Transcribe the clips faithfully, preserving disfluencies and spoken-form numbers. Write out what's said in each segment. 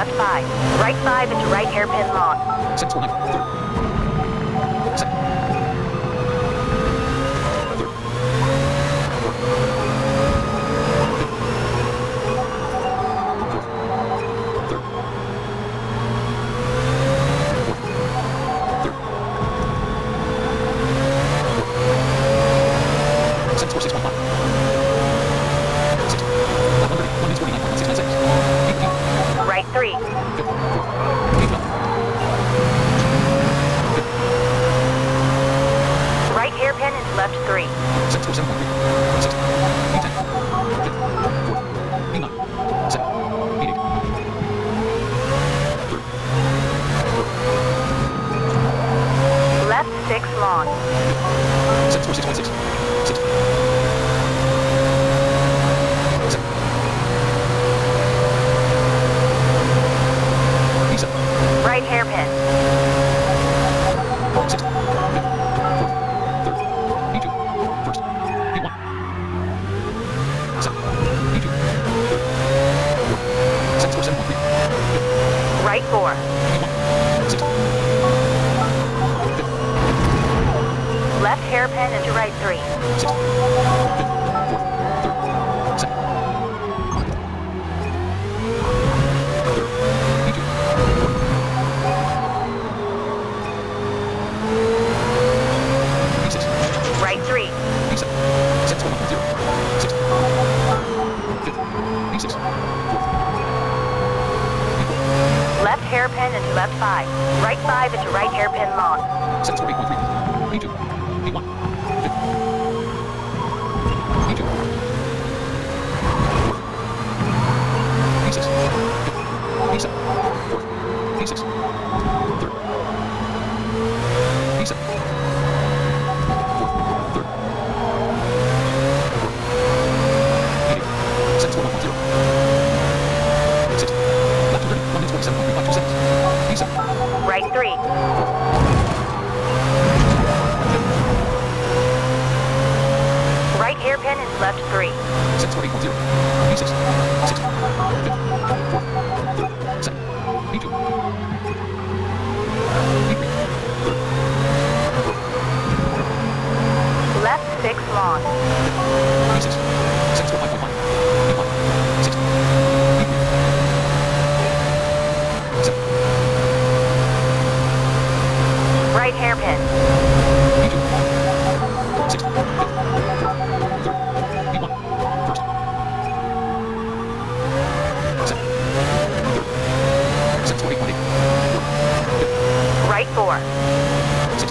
left five. Right five into right hairpin long. Six four nine. Third. Second. Third. Fourth. Third. Third. Fourth. Six four six one five. Six. Left one thirty. One minute forty nine point one six nine six. Eight fifteen. Right three. Fifth. Fourth. Eight twelve. Right hairpin into left three. Six four seven one three. Six. Eight ten. Fifth. Fourth. Eight nine. Seven. Eight eight. Third. Left six long. Six four six one six. Six. Seven. Eight seven. Right hairpin. Six. Fifth. Fourth. Third. Eight two. First. Eight one. Seven. Eight two. Third. Fourth. Six four seven one three. Fifth. Right four. Eight one. Six. Fifth. Left hairpin into right three. Six. Fifth. Fourth. Third. Second. Third. Eight two. Fourth. Eight six. Right three. Eight seven. Six four one one zero. Six. Fifth. Eight six. Fourth. Eight four. Left hairpin into left five. Right five into right hairpin long. Six four eight one three. Eight two. Eight one. Fifth. Eight two. Fourth. Eight six. Fifth. Eight seven. Fourth. Eight six. Third. Eight seven. Fourth. Third. Fourth. Eight eight. Six four one one zero. Six. Left two thirty. One minute forty seven point three five two seconds. Eight seven. Right three. Right hairpin into left three. Six four eight one zero. Eight six. Six. Fifth. Fourth. Third. Second. Eight two. Eight three. Third. Fourth. Left six long. Eight six. Six four five point one. Eight one. Six. Eight three. Seven. Right hairpin. Eight two. Six. Fifth. Fourth. Third. Eight one. First. Second. Third. Six four eight one eight. Fourth. Fifth. Right four. Six.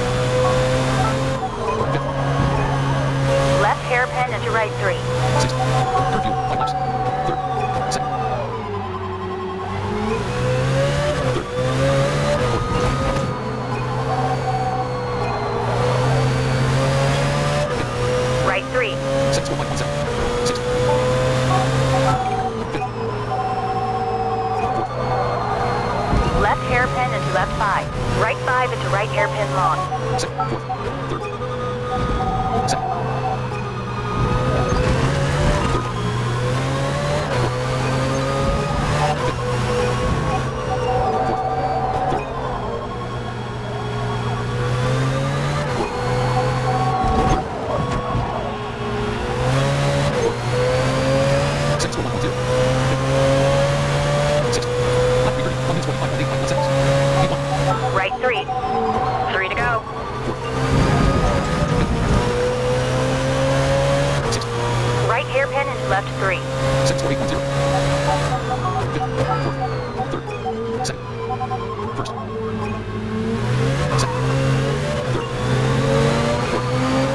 Fifth. Left hairpin into right three. Six. Third view. Five laps. Third. Second. Third. Fourth. Right three. Six four five one seven. Six. Fifth. Fourth. Left hairpin into left five. Right five into right hairpin long. Second. Fourth. Third. Second. Third. Fourth. Fifth. Fourth. Third. Fourth. Third. Fourth. Six four one one zero. Fifth. Six. Left three thirty. One minute forty-five point eight five one seconds. Eight one. Right three. Three to go. Fourth. Fifth. Six. Right hairpin into left three. Six four eight one zero. Fifth. Fourth. Third. Second. First. Second. Third. Fourth.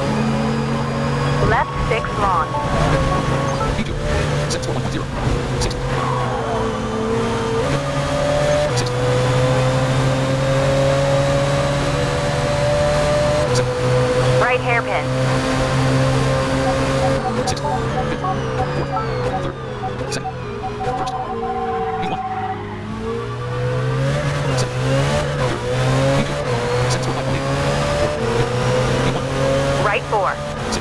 Left six long. Eight two. Six four one one zero. Six. Fifth. Six. Seven. Right hairpin. Six. Fifth. Fourth. Third. Second. First. Eight one. Seven. Third. Eight two. Six four five one eight. Fourth. Fifth. Eight one. Right four. Six.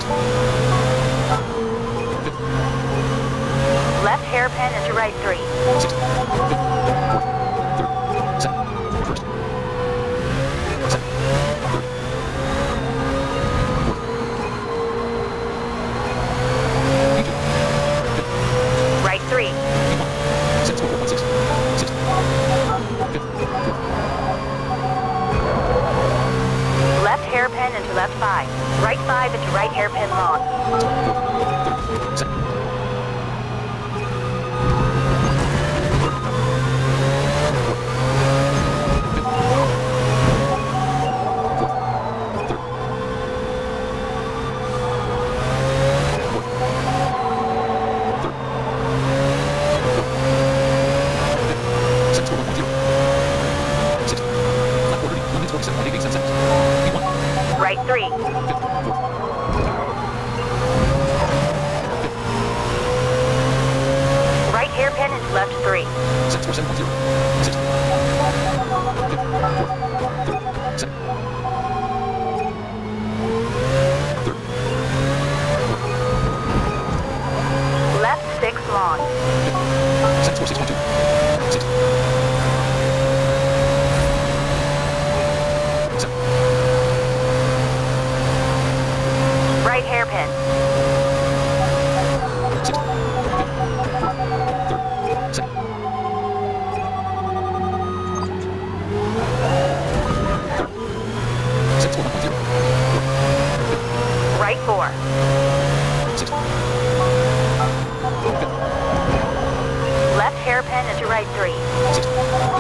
Fifth. Left hairpin into right three. Six. Fifth. Right three. Left hairpin into left five. Right five into right hairpin long. Right three. Right hairpin into left three. Left six long. Right hairpin. Right four. Left hairpin into right three.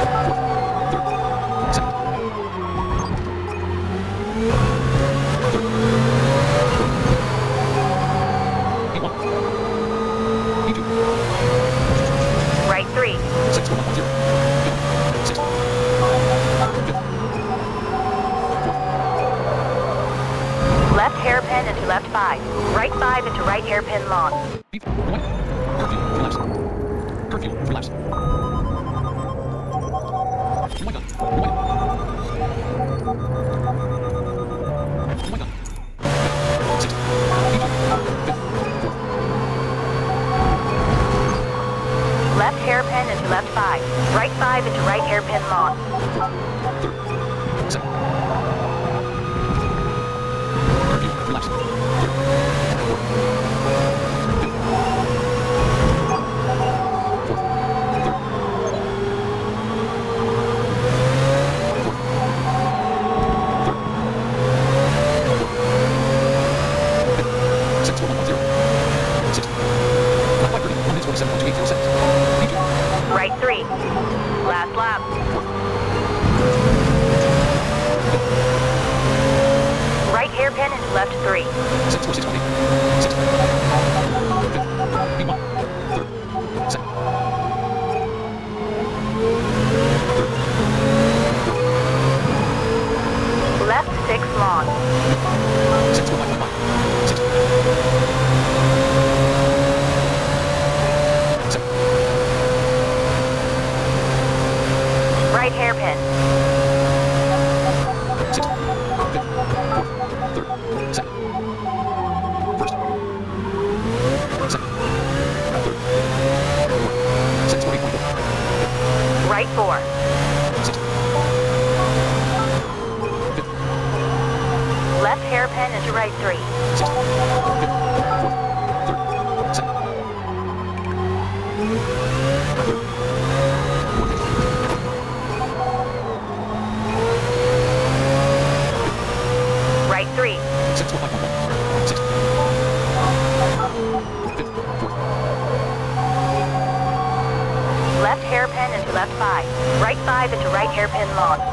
Right three. Left hairpin into left five. Right five into right hairpin long. Curfew, relapse. Oh my god. Oh my god. Oh my god. Six. Left hairpin into left five. Right five into right hairpin long. Curfew, relapse. Right three. Last lap. Right hairpin into left three. Six, four, six, twenty. Six. Be one. Third. Second. Left six long. Six, four, five, five, five. Six. Seven. Right hairpin. Six. Fifth. Fourth. Third. Second. First. Second. Third. Fourth. Six, four, eight, twenty-four. Right four. Six. Fifth. Left hairpin into right three. Six. Fifth. Fourth. Third. Second. Third. Fourth. Right three. Six, four, five, one, one. Six. Fifth. Fourth. Left hairpin into left five. Right five into right hairpin long.